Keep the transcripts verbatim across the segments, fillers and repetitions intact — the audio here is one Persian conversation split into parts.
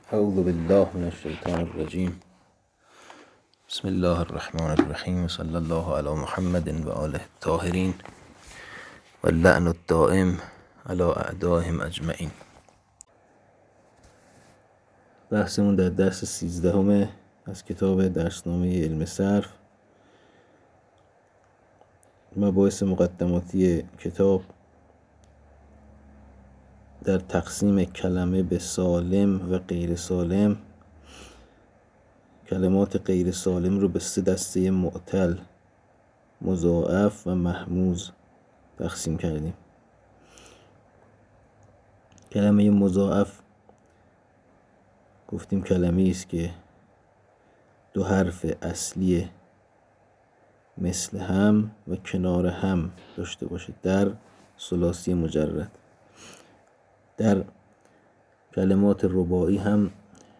اعوذ بالله من الشیطان الرجیم. بسم الله الرحمن الرحیم. صلی الله علی محمد و آله الطاهرین و اللعن الدائم علی اعدائهم اجمعین. بحثمون در درس سیزدهم از کتاب درسنامه علم صرف. مباحث مقدماتی کتاب در تقسیم کلمه به سالم و غیر سالم. کلمات غیر سالم رو به سه دسته معتل، مضاعف و محموز تقسیم کردیم. کلمه مضاعف گفتیم کلمه‌ای است که دو حرف اصلی مثل هم و کنار هم داشته باشه در ثلاثی مجرد. در کلمات رباعی هم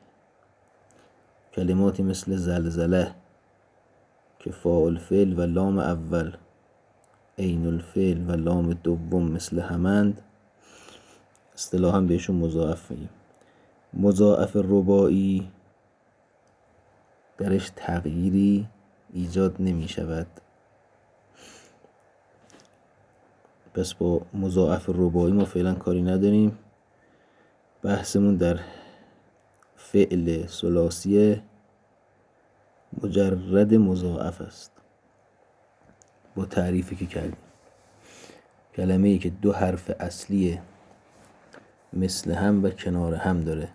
کلماتی مثل زلزله که فاء الفعل و لام اول، عین الفعل و لام دوم مثل همند، اصطلاحاً بهشون مضاعف میگیم. مضاعف رباعی درش تغییری ایجاد نمی شود. پس با مضاعف رباعی ما فعلا کاری نداریم. بحثمون در فعل ثلاثی مجرد مضاعف است. با تعریفی که کردیم، کلمه‌ای که دو حرف اصلی مثل هم و کنار هم داره.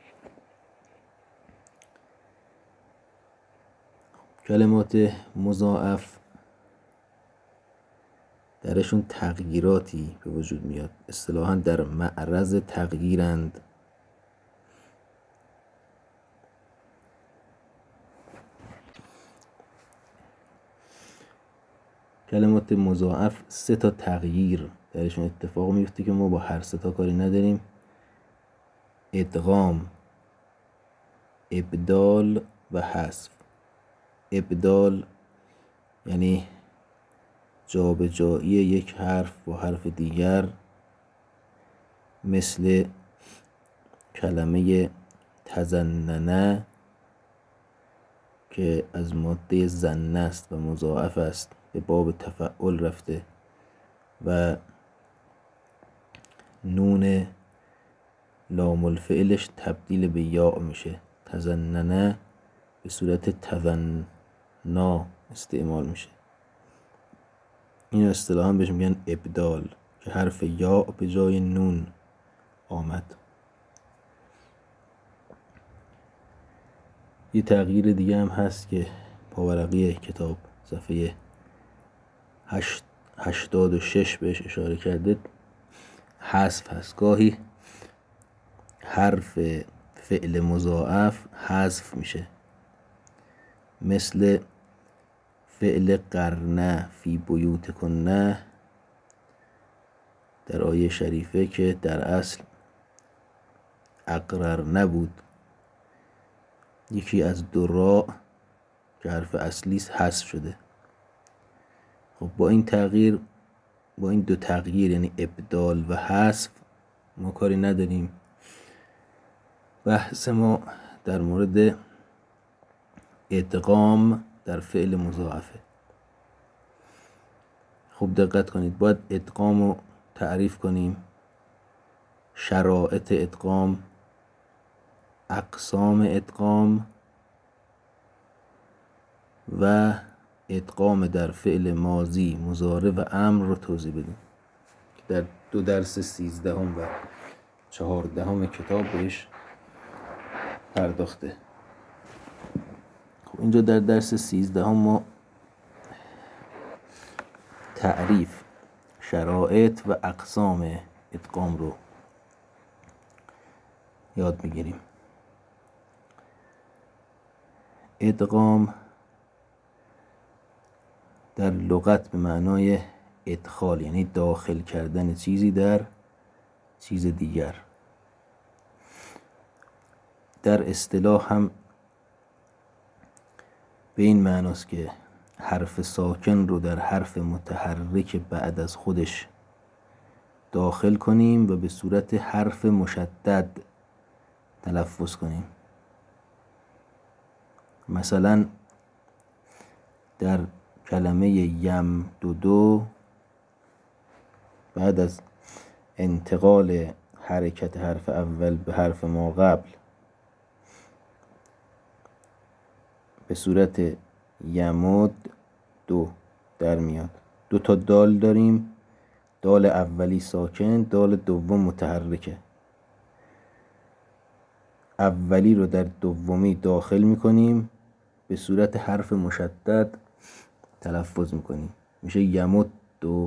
کلمات مضاعف درشون تغییراتی به وجود میاد، اصطلاحاً در معرض تغییرند. کلمات مضاعف سه تا تغییر درشون اتفاق میفته که ما با هر سه تا کاری نداریم: ادغام، ابدال و حذف. ابدال یعنی جابجایی یک حرف با حرف دیگر، مثل کلمه تزننه که از ماده زنه است و مضاعف است، به باب تفعل رفته و نون لام الفعلش تبدیل به یا میشه. تزننه به صورت تذنا استعمال میشه. این اصطلاحاً بهش میگن ابدال که حرف یا به جای نون آمد. یه تغییر دیگه هم هست که پاورقی کتاب صفحه هشت هشتاد و شش بهش اشاره کرده، حذف هست. گاهی حرف فعل مضاعف حذف میشه، مثل فعل قرنه فی بیوتکن در آیه شریفه که در اصل اقرر نبود. یکی از دو را که حرف اصلی حذف شده. خب با این تغییر، با این دو تغییر یعنی ابدال و حذف، ما کاری نداریم. بحث ما در مورد ادغام در فعل مضاعفه. خوب دقت کنید، باید ادغام رو تعریف کنیم، شرایط ادغام، اقسام ادغام و ادغام در فعل ماضی، مضارع و امر رو توضیح بدیم که در دو درس سیزدهم و چهاردهم کتاب بهش پرداخته. خب اینجا در درس سیزدهم ما تعریف، شرایط و اقسام ادغام رو یاد میگیریم. ادغام در لغت به معنای ادخال، یعنی داخل کردن چیزی در چیز دیگر. در اصطلاح هم به این معناست که حرف ساکن رو در حرف متحرک بعد از خودش داخل کنیم و به صورت حرف مشدد تلفظ کنیم. مثلا در کلمه یم دو دو بعد از انتقال حرکت حرف اول به حرف ما قبل به صورت یمد دو در میاد. دو تا دال داریم، دال اولی ساکن، دال دوم متحرکه. اولی رو در دومی داخل میکنیم، به صورت حرف مشدد تلفظ میکنیم، میشه یمد دو.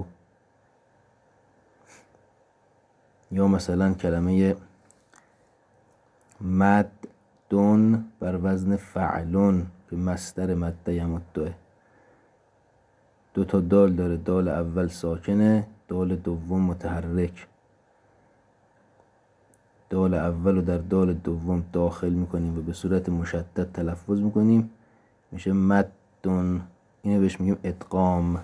یا مثلا کلمه مدن بر وزن فعلون که مصدر مد یمدوه، دو تا دال داره، دال اول ساکنه، دال دوم متحرک. دال اول رو در دال دوم داخل میکنیم و به صورت مشدد تلفظ میکنیم، میشه مدن. اینو بهش میگیم ادغام.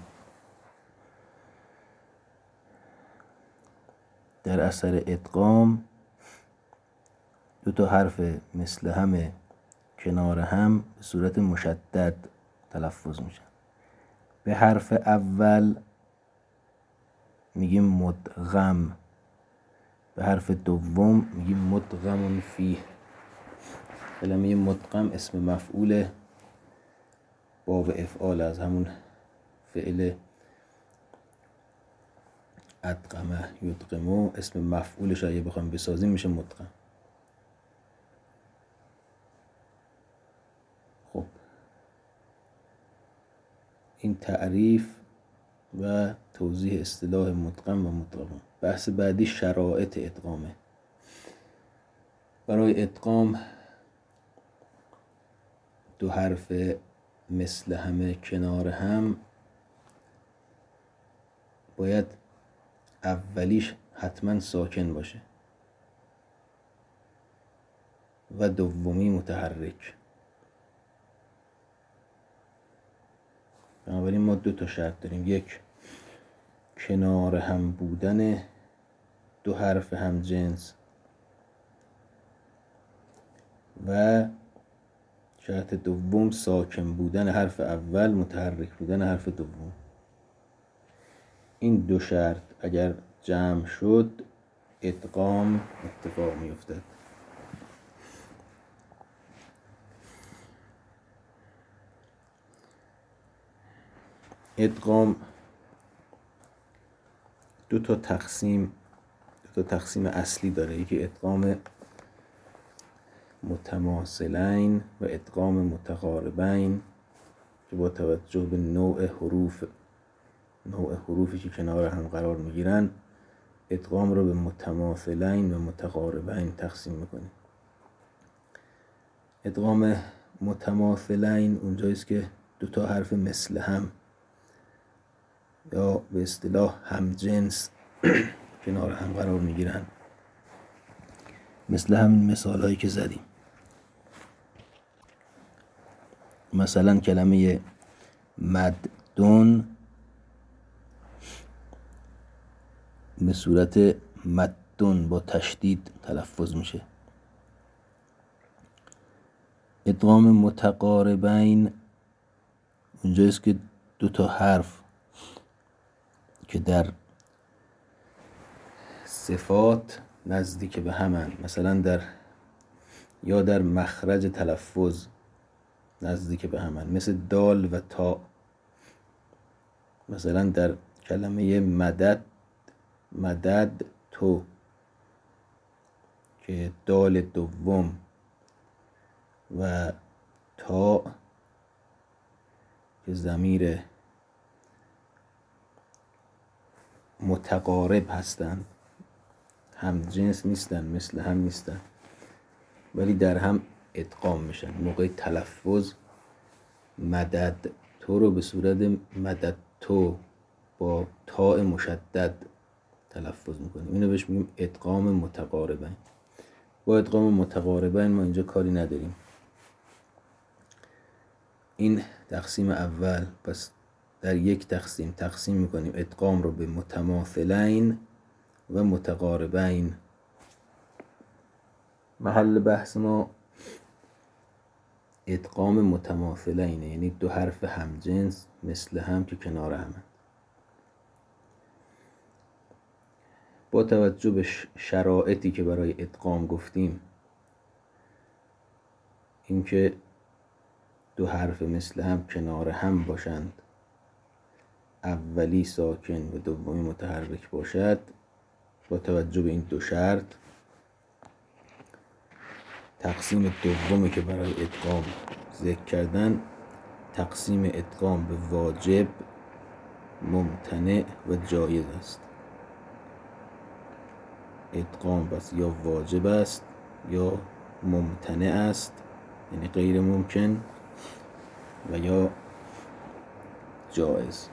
در اثر ادغام دو تا حرف مثل همه کنار هم به صورت مشدد تلفظ میشن. به حرف اول میگیم مدغم، به حرف دوم میگیم مدغم فیه. کلمه مدغم اسم مفعول باب افعال، از همون فعل ادغمه یدغمو اسم مفعولش اگه بخوایم بسازیم میشه مدغم. خب این تعریف و توضیح اصطلاح مدغم و مدغم. بحث بعدی شرایط ادغامه. برای ادغام دو حرف مثل همه کنار هم باید اولیش حتما ساکن باشه و دومی متحرک. بنابراین ما دو تا شرط داریم، یک کنار هم بودن دو حرف هم جنس و شرط دوم ساکن بودن حرف اول، متحرک بودن حرف دوم. این دو شرط اگر جمع شد ادغام اتفاق می افتد. ادغام دو تا تقسیم دو تا تقسیم اصلی داره. یکی ادغام متماثلین و ادغام متقاربین که با توجه به نوع حروف نوع حروفی که کنار هم قرار میگیرن ادغام رو به متماثلین و متقاربین تقسیم میکنیم. ادغام متماثلین اونجاییست که دو تا حرف مثل هم یا به اصطلاح هم جنس کنار هم قرار میگیرن، مثل همین مثال هایی که زدیم. مثلا کلمه مدن به صورت مدن با تشدید تلفظ میشه. ادغام متقاربین اونجاییست که دو تا حرف که در صفات نزدیک به همن، مثلا در یا در مخرج تلفظ نزدیک به همن، مثل دال و تا. مثلا در کلمه مدد مدد تو که دال دوم و تا که ضمیر متقارب هستند، هم جنس نیستن، مثل هم نیستن، ولی در هم ادغام میشن. موقع تلفظ مدد تو رو به صورت مدد تو با تاء مشدد تلفظ میکنیم. اینو بهش میگیم ادغام متقاربین. با ادغام متقاربین ما اینجا کاری نداریم. این تقسیم اول. پس در یک تقسیم تقسیم میکنیم ادغام رو به متماثلین و متقاربین محل بحث ما ادغام متماثلینه، یعنی دو حرف همجنس مثل هم که کنار همه. با توجه به شرایطی که برای ادغام گفتیم، اینکه دو حرف مثل هم کنار هم باشند، اولی ساکن و دومی متحرک باشد، با توجه به این دو شرط تقسیم دومی که برای ادغام ذکر کردن تقسیم ادغام به واجب، ممتنع و جایز است. ادغام بس یا واجب است یا ممتنع است، یعنی غیر ممکن، و یا جایز.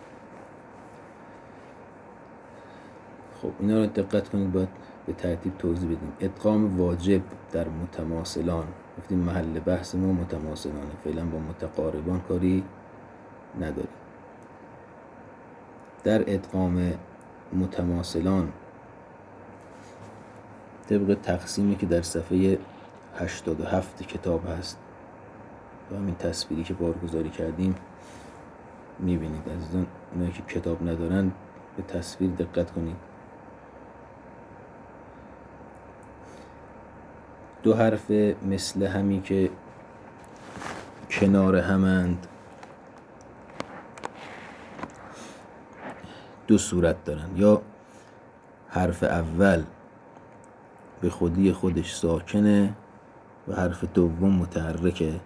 خب اینا رو دقت کنید، باید به ترتیب توضیح بدیم. ادغام واجب در متماثلان، گفتیم محل بحث ما متماثلانه، فعلا با متقاربان کاری نداریم. در ادغام متماثلان طبق تقسیمی که در صفحه هشتاد و هفت کتاب هست و همین تصویری که بارگذاری کردیم میبینید. عزیزان اونایی که کتاب ندارن به تصویر دقت کنید. دو حرف مثل همی که کنار همند دو صورت دارن، یا حرف اول به خودی خودش ساکنه و حرف دوم متحرکه.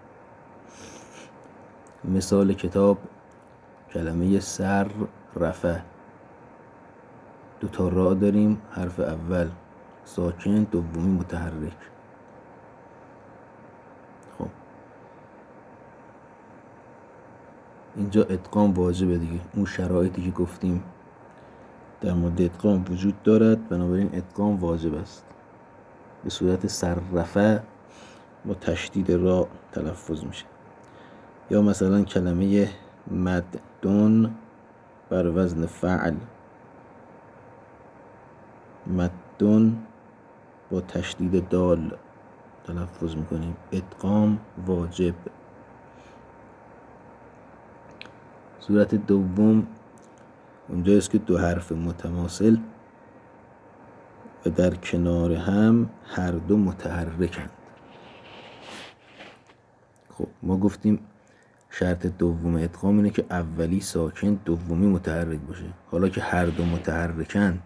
مثال کتاب کلمه سر رفع، دو تا را داریم، حرف اول ساکن، دومی متحرک. خب اینجا ادغام واجبه دیگه، اون شرایطی که گفتیم در مورد ادغام وجود دارد، بنابراین ادغام واجب است. به صورت سر رفع با تشدید را تلفظ میشه. یا مثلا کلمه مدون بر وزن فعل، مدون با تشدید دال تلفظ میکنیم، ادغام واجب. صورت دوم اونجاست که دو حرف متماثل و در کنار هم هر دو متحرکند. خب ما گفتیم شرط دوم ادغام اینه که اولی ساکن، دومی متحرک باشه. حالا که هر دو متحرکند،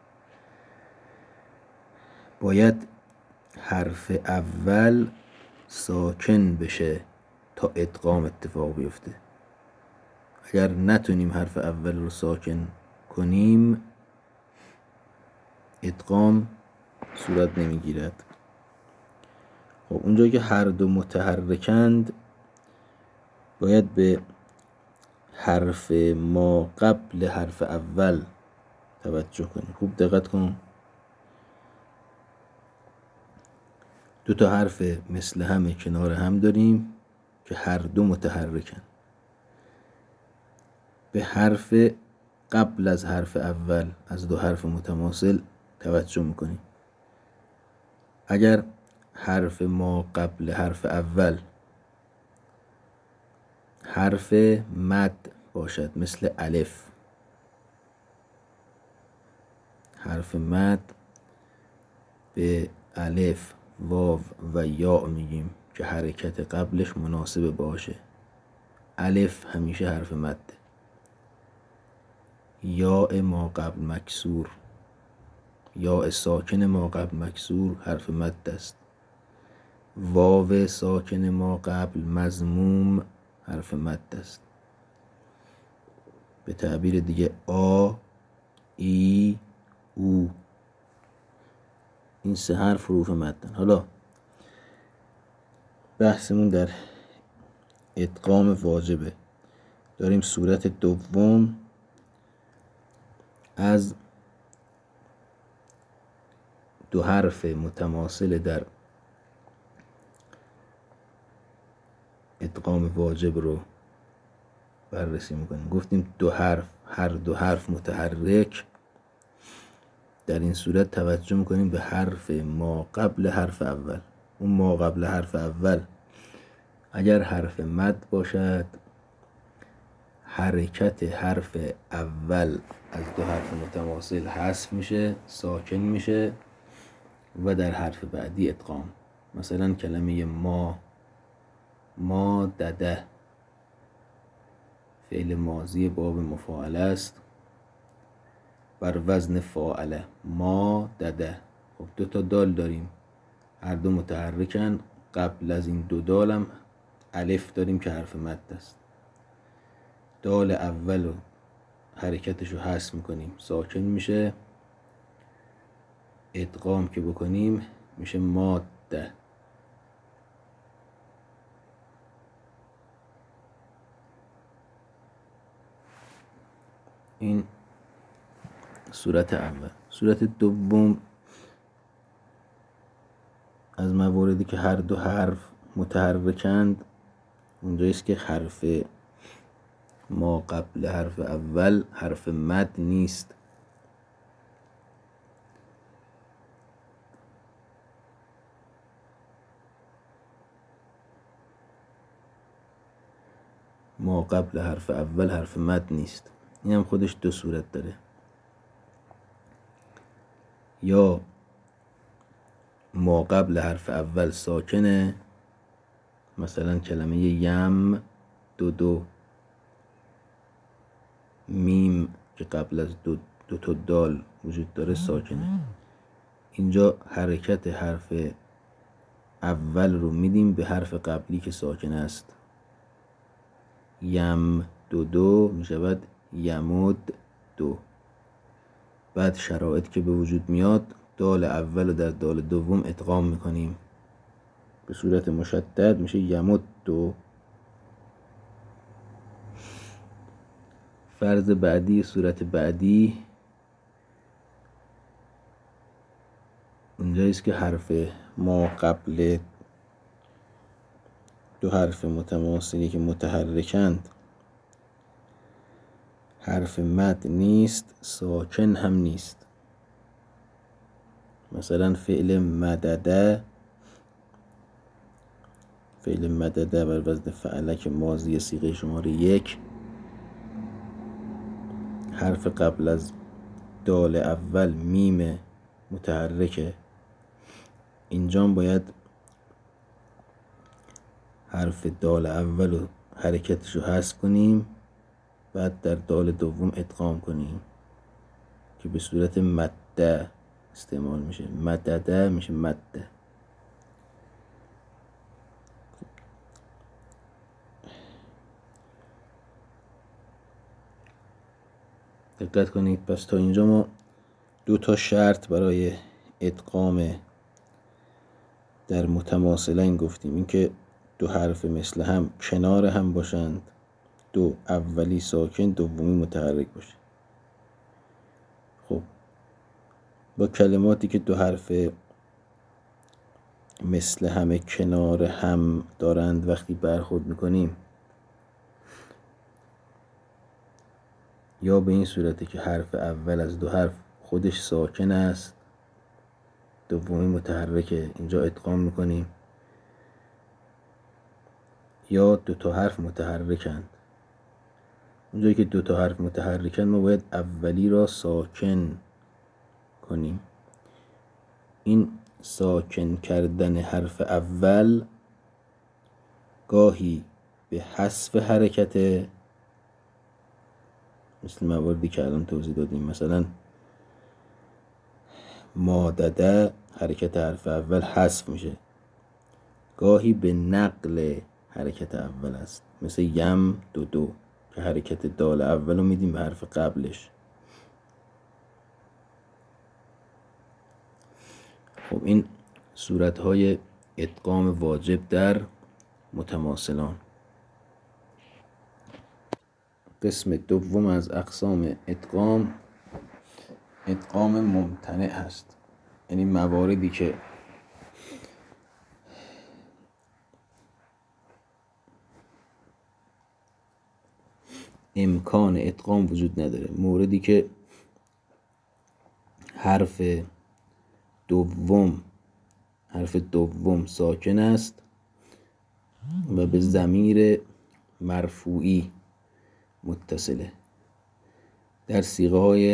باید حرف اول ساکن بشه تا ادغام اتفاق بیفته. اگر نتونیم حرف اول رو ساکن کنیم، ادغام صورت نمیگیرد. خب اونجا که هر دو متحرکند، باید به حرف ما قبل حرف اول توجه کنیم. خوب دقت کن. دو تا حرف مثل هم کنار هم داریم که هر دو متحرکن. به حرف قبل از حرف اول از دو حرف متماثل توجه میکنیم. اگر حرف ما قبل حرف اول حرف مد باشد، مثل الف، حرف مد به الف، واو و یا میگیم که حرکت قبلش مناسب باشه. الف همیشه حرف مد، یا ما قبل مکسور، یا ساکن ما قبل مکسور حرف مد است. واو ساکن ما قبل مضموم حرف مد است. به تعبیر دیگه آ، ای، او، این سه حرف حروف مدن. حالا بحثمون در ادغام واجبه. داریم صورت دوم از دو حرف متماثل در ادغام واجب رو بررسی میکنیم. گفتیم دو حرف، هر دو حرف متحرک در این صورت توجه میکنیم به حرف ما قبل حرف اول. اون ما قبل حرف اول اگر حرف مد باشد، حرکت حرف اول از دو حرف متواصل حذف میشه، ساکن میشه و در حرف بعدی ادغام. مثلا کلمه ما، ما دده، فعل ماضی باب مفاعله است بر وزن فاعله. ما دده. خب دو تا دال داریم، هر دو متحرکن. قبل از این دو دالم الف داریم که حرف مد است. دال اول رو حرکتش رو حذف میکنیم، ساکن میشه. ادغام که بکنیم میشه ماده. این صورت اول. صورت دوم از مواردی که هر دو حرف متحرکند اونجاییست که حرف ما قبل حرف اول حرف مد نیست. ما قبل حرف اول حرف مد نیست. این هم خودش دو صورت داره. یا ما قبل حرف اول ساکنه، مثلا کلمه یم دو دو، میم که قبل از دو, دو تا دال وجود داره ساکنه. اینجا حرکت حرف اول رو میدیم به حرف قبلی که ساکن است. یم دو دو میشود یمود دو. بعد شرایط که به وجود میاد، دال اول رو در دال دوم ادغام میکنیم به صورت مشدد، میشه یمود دو. فرض بعدی، صورت بعدی اینجاییست که حرف ما قبل دو حرف متماثلی که متحرکند حرف مد نیست، ساکن هم نیست. مثلا فعل مدده، فعل مدده بر وزن فعله که ماضی صیغه شماره یک، حرف قبل از دال اول میم متحرکه. اینجا باید حرف دال اول رو حرکتش رو حذف کنیم، بعد در دال دوم ادغام کنیم که به صورت مده استعمال میشه. مدده میشه مده. دقت کنید. پس تا اینجا ما دو تا شرط برای ادغام در متماثلین گفتیم. این که دو حرف مثل هم کنار هم باشند، دو اولی ساکن دومی متحرک باشه. خب با کلماتی که دو حرف مثل همه کنار هم دارند وقتی برخورد میکنیم، یا به این صورته که حرف اول از دو حرف خودش ساکن است، دومی متحرکه، اینجا ادغام میکنیم. یا دو تا حرف متحرکند. اونجایی که دو تا حرف متحرکند ما باید اولی را ساکن کنیم. این ساکن کردن حرف اول گاهی به حذف حرکت، مثل مواردی که الان توضیح دادیم. مثلا مادده حرکت حرف اول حذف میشه. گاهی به نقل حرکت اول است، مثل یم دو دو که حرکت دال اول رو میدیم به حرف قبلش. خب این صورتهای ادغام واجب در متماثلان. قسم دوم از اقسام ادغام، ادغام ممتنع هست. یعنی مواردی که امکان ادغام وجود نداره. موردی که حرف دوم حرف دوم ساکن است و به ضمیر مرفوعی متصله. در صیغه های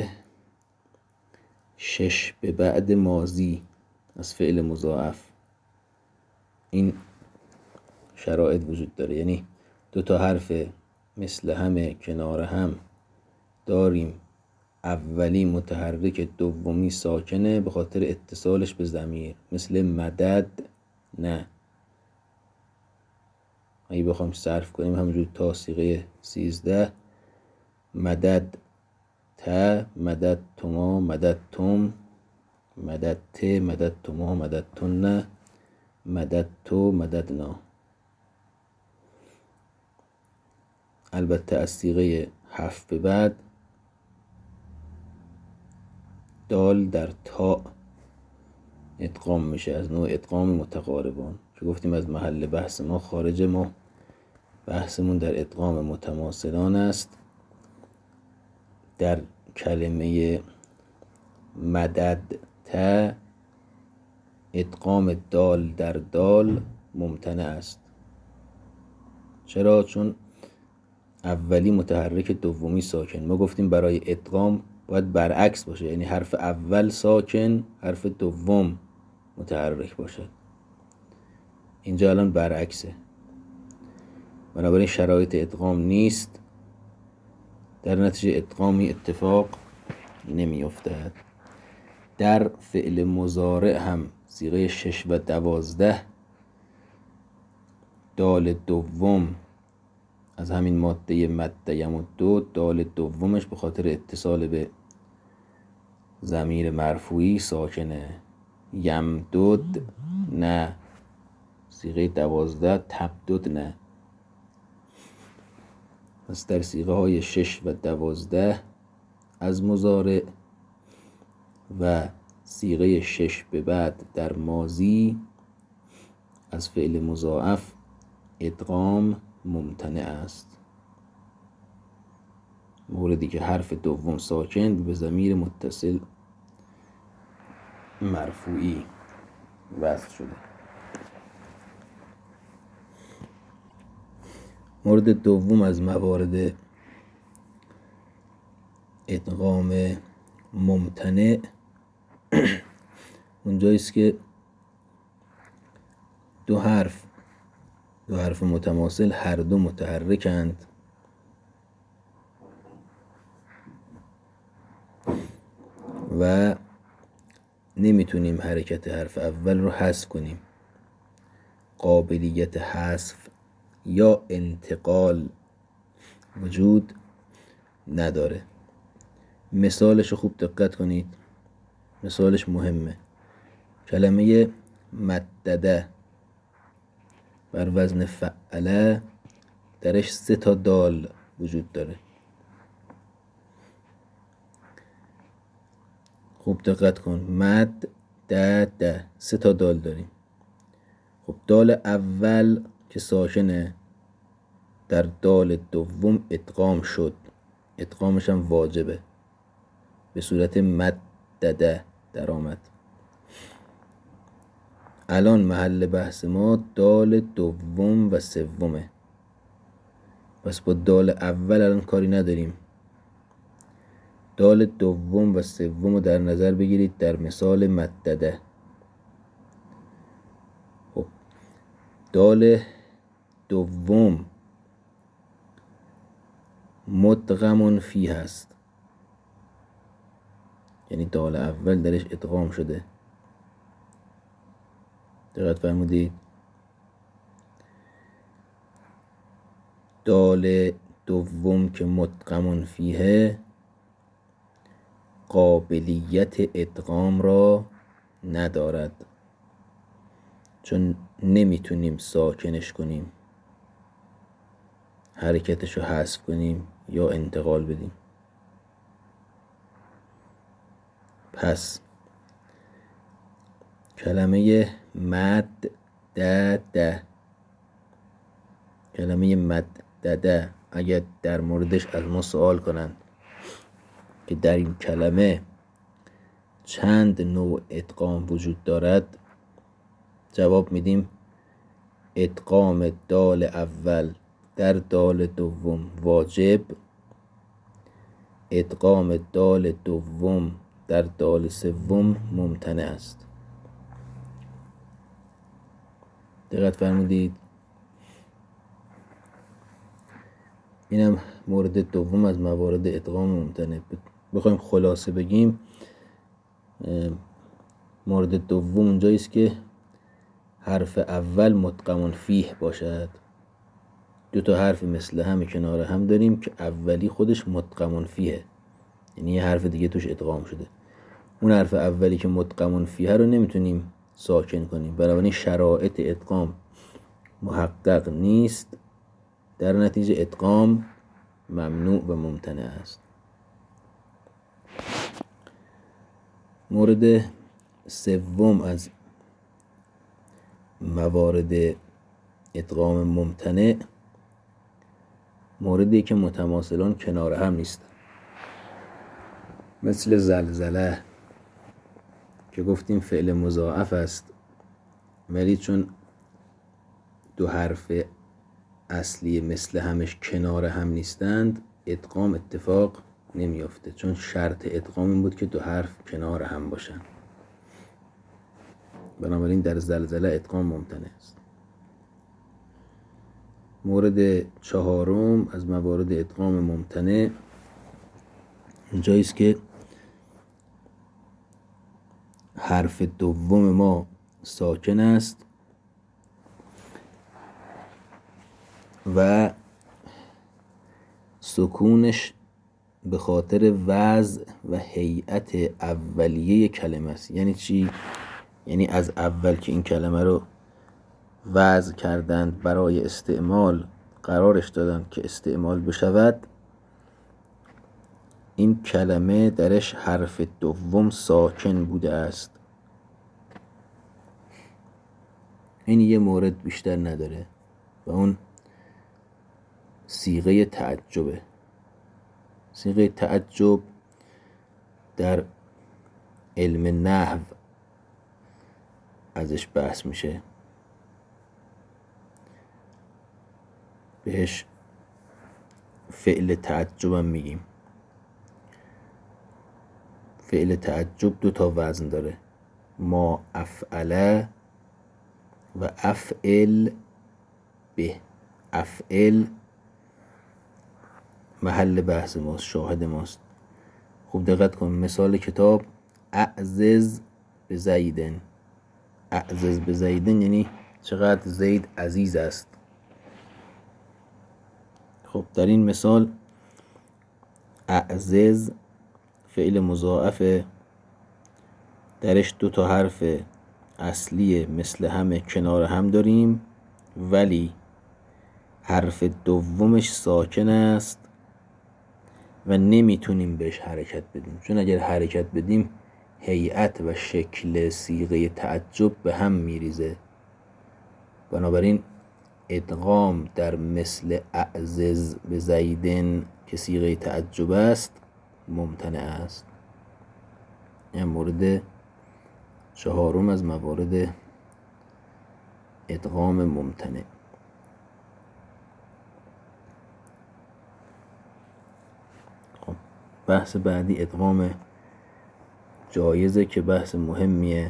شش به بعد ماضی از فعل مضاعف این شرایط وجود داره، یعنی دو تا حرف مثل همه کنار هم داریم، اولی متحرک دومی ساکنه به خاطر اتصالش به ضمیر، مثل مدد نه. اگه بخوام صرف کنیم همونجور تا صیغه سیزده، مدد تا، مدد توما، مدد توم، مدد ت، مدد توما، مدد تون نه، مدد تو، مدد نا. البته از صیغه هفت به بعد دال در تا ادغام میشه، از نوع ادغام متقاربان که گفتیم از محل بحث ما خارج. ما بحثمون در ادغام متماثلان است. در کلمه مدد تا ادغام دال در دال ممتنع است. چرا؟ چون اولی متحرک دومی ساکن. ما گفتیم برای ادغام باید برعکس باشه، یعنی حرف اول ساکن، حرف دوم متحرک باشد. اینجا الان برعکسه، بنابراین شرایط ادغام نیست، در نتیجه ادغامی اتفاق نمی افتد. در فعل مضارع هم صیغه شش و دوازده دال دوم از همین ماده مد یمدو، دال دومش به خاطر اتصال به ضمیر مرفوعی ساکنه. یمدد نه، صیغه دوازده تبدد نه. پس در صیغه های شش و دوازده از مضارع و صیغه شش به بعد در ماضی از فعل مضاعف ادغام ممتنع است. موردی که حرف دوم ساکن به ضمیر متصل مرفوعی وصل شده. مورد دوم از موارد ادغام ممتنع اونجاییست که دو حرف دو حرف متماثل هر دو متحرکند و نمیتونیم حرکت حرف اول رو حذف کنیم. قابلیت حذف یا انتقال وجود نداره. مثالش رو خوب دقت کنید، مثالش مهمه. کلمه مدده بر وزن فعله درش سه تا دال وجود داره. خوب دقت کن، مد ده ده سه تا دال داریم. خب دال اول که ساکنه در دال دوم ادغام شد، ادغامش هم واجبه، به صورت مدده در آمد. الان محل بحث ما دال دوم و سومه، پس با دال اول الان کاری نداریم. دال دوم و سوم رو در نظر بگیرید در مثال مدده. خب دال دوم مدغم فی هست، یعنی دال اول درش ادغام شده. دقت فرمودید؟ دال دوم که مدغم فیه قابلیت ادغام را ندارد، چون نمیتونیم ساکنش کنیم، حرکتش رو حذف کنیم یا انتقال بدیم. پس کلمه مد ده ده کلمه مد ده ده اگر در موردش از ما سوال کنند که در این کلمه چند نوع ادغام وجود دارد؟ جواب میدیم ادغام دال اول در دال دوم واجب، ادغام دال دوم در دال سوم ممتنع است. دقت فرمودید. اینم مورد دوم از موارد ادغام ممتنع. بخوایم خلاصه بگیم، مورد دوم اونجایی است که حرف اول مدغم فیه باشد. دو تا حرف مثل هم کنار هم داریم که اولی خودش مدغم فیه، یعنی یه حرف دیگه توش ادغام شده. اون حرف اولی که مدغم فیه رو نمیتونیم ساکن کنیم، بنابراین شرایط ادغام محقق نیست، در نتیجه ادغام ممنوع و ممتنع است. مورد سوم از موارد ادغام ممتنع موردی که متماثلان کنار هم نیستن، مثل زلزله که گفتیم فعل مضاعف است، ولی چون دو حرف اصلی مثل همش کنار هم نیستند ادغام اتفاق نمیافته، چون شرط ادغام این بود که دو حرف کنار هم باشن. بنابراین در زلزله ادغام ممتنع است. مورد چهارم از موارد ادغام ممتنع اینجایی است که حرف دوم ما ساکن است و سکونش به خاطر وضع و هیئت اولیه کلمه است. یعنی چی؟ یعنی از اول که این کلمه رو وضع کردند برای استعمال، قرارش دادند که استعمال بشود، این کلمه درش حرف دوم ساکن بوده است. این یه مورد بیشتر نداره و اون صیغه تعجبه. صیغه تعجب در علم نحو ازش بحث میشه، بهش فعل تعجب هم میگیم. فعل تعجب دو تا وزن داره، ما افعله و افعل به. افعل محل بحث ماست، شاهد ماست. خوب دقت کن، مثال کتاب اعزز به زیدن. اعزز به زیدن یعنی چقدر زید عزیز است. خب در این مثال اعزز فعل مضاعف، درش دو تا حرف اصلی مثل همه کنار هم داریم، ولی حرف دومش ساکن است و نمیتونیم بهش حرکت بدیم، چون اگر حرکت بدیم هیئت و شکل صیغه تعجب به هم میریزه. بنابراین ادغام در مثل اعزز به زیدن که صیغه تعجب است ممتنع است. این مورد چهارم از موارد ادغام ممتنع. خب بحث بعدی ادغام جایزه که بحث مهمیه.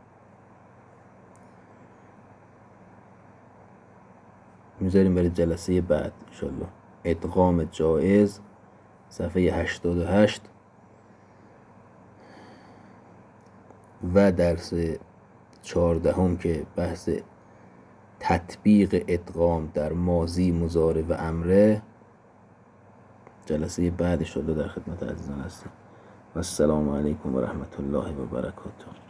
میذاریم برای جلسه بعد انشالله. ادغام جایز صفحه هشتاد و هشت و درس چهاردهم که بحث تطبیق ادغام در ماضی، مضارع و امره. جلسه بعد انشالله در خدمت عزیزان هستم. و السلام علیکم و رحمت الله و برکاته.